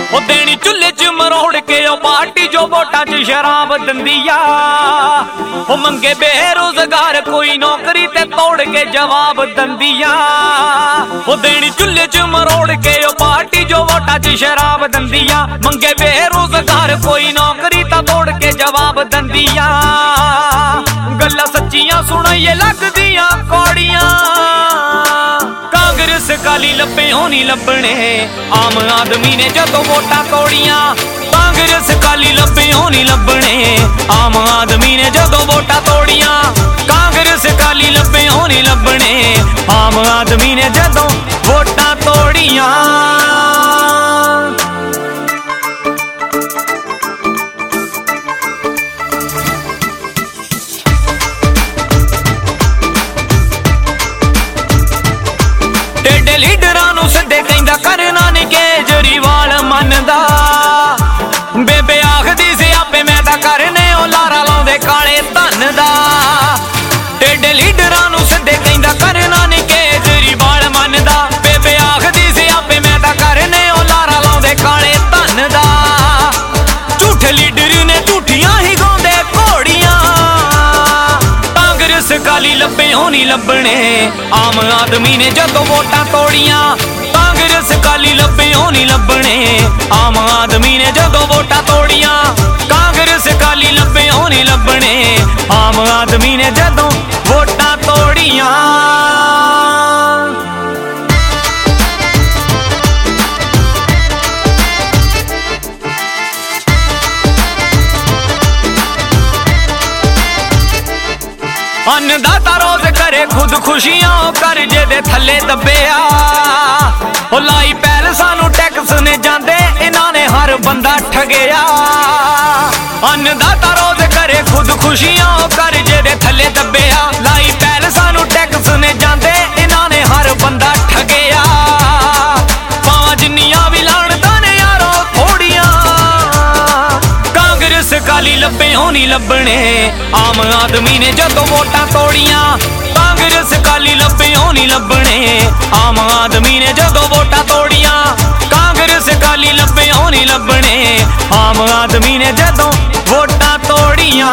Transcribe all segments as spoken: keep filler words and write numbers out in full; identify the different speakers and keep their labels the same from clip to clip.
Speaker 1: ओ देनी चुल्हे च मरोड़ के ओ पार्टी जो वोटां च शराब दंदी आ। ओ मंगे बेरोजगार कोई नौकरी ते तोड़ के जवाब दंदी आ। ओ देनी चुल्हे च मरोड़ के ओ पार्टी जो वोटां च शराब दंदी आ। मंगे बेरोजगार कोई नौकरी ता तोड़ के जवाब दंदी आ। गल्लां सच्चियां सुनाइए लगदियां कौड़ियां। कांग्रेस काली लब्बे होनी लब्बने आम आदमी ने जदों वोटां तोड़ियां। कांग्रेस काली लब्बे होनी लब्बने आम आदमी ने जदों वोटां तोड़ियां। कांग्रेस काली लब्बे होनी लब्बने आम आदमी ने जदों वोटां तोड़ियां। लीडरां नूं सिद्धे कहंदा करना नहीं केजरीवाल मनदा। बेबे आखदी सी आपे मैं तां करने ओ लारा लाउंदे काले धन दा। टेढ़े लीडरां नूं सिद्धे कहंदा करना नहीं केजरीवाल मनदा। बेबे आखदी सी आपे मैं तां करने ओ लारा लाउंदे काले धन दा। झूठे लीडर ने झूठियां ही गाउंदे घोड़ियां। कांग्रेस काली लब्बे होनी लब्बने आम आदमी ने जदों वोटां तोड़ियां। कांग्रेस काली लब्बे होनी लब्बने आम आदमी ने जदों वोटां तोड़ियां। कांग्रेस काली लब्बे होनी लब्बने आम आदमी ने जदों वोटां तोड़ियां। अन्नदाता रोज करे खुद खुशियां करजे दे थल्ले दब्बिया। ओ लाई पैल सानू टैक्स ने जांदे इन्हां ने हर बंदा ठगेया। अन्नदाता रोज करे खुद खुशियां करजे दे थल्ले दब्बिया। लाई पैल सानू टैक्स ने जांदे इन्हां ने हर बंदा ठगेया। पावां जिन्नियां भी लाणतां ने यारो थोड़ियां। कांग्रेस काली लब्बे होनी लब्बने आम आदमी ने जदों वोटां तोड़ियां। कांग्रेस काली लब्बे होनी लब्बने आम आदमी ने जदों वोटां तोड़ियां। कांग्रेस काली लब्बे होनी लब्बने आम आदमी ने जदों वोटां तोड़ियां।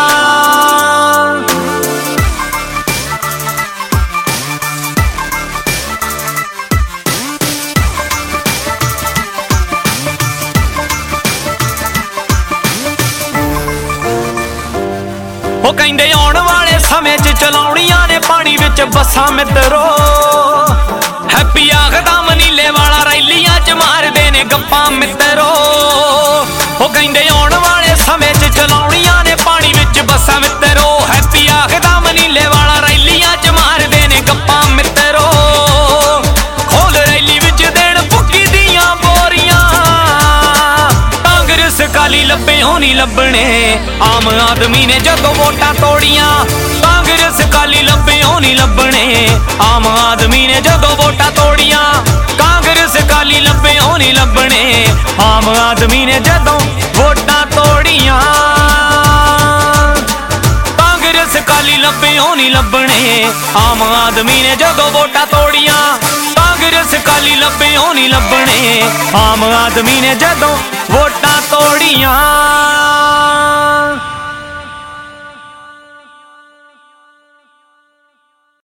Speaker 1: ओ कहंदे आउण वाले समय च चलाउणियां ने पानी विच बसां मित्रो। हैप्पी आखदा मनीले वाला रैलियां च मारदे ने गप्पां मित्रो। ओ कहंदे आउण वाले समय च चलाउणियां ने पानी विच बसां मित्रो। हैप्पी आखदा मनीले वाला रैलियां च मारदे ने गप्पां मित्रो। खोल रैली विच देण भुक्की दियां बोरियां। कांग्रेस काली लब्बे होनी लब्बने आम आदमी ने जदों वोटां तोड़ियां। कांग्रेस काली लब्बे होनी लब्बने आम आदमी ने जदों वोटां तोड़ियां। कांग्रेस काली लब्बे होनी लब्बने आम आदमी ने जदों वोटां तोड़ियां। कांग्रेस काली लब्बे होनी लब्बने आम आदमी ने जदों वोटां तोड़ियां। कांग्रेस काली लब्बे होनी लब्बने आम आदमी ने जदों वोटां तोड़ियां।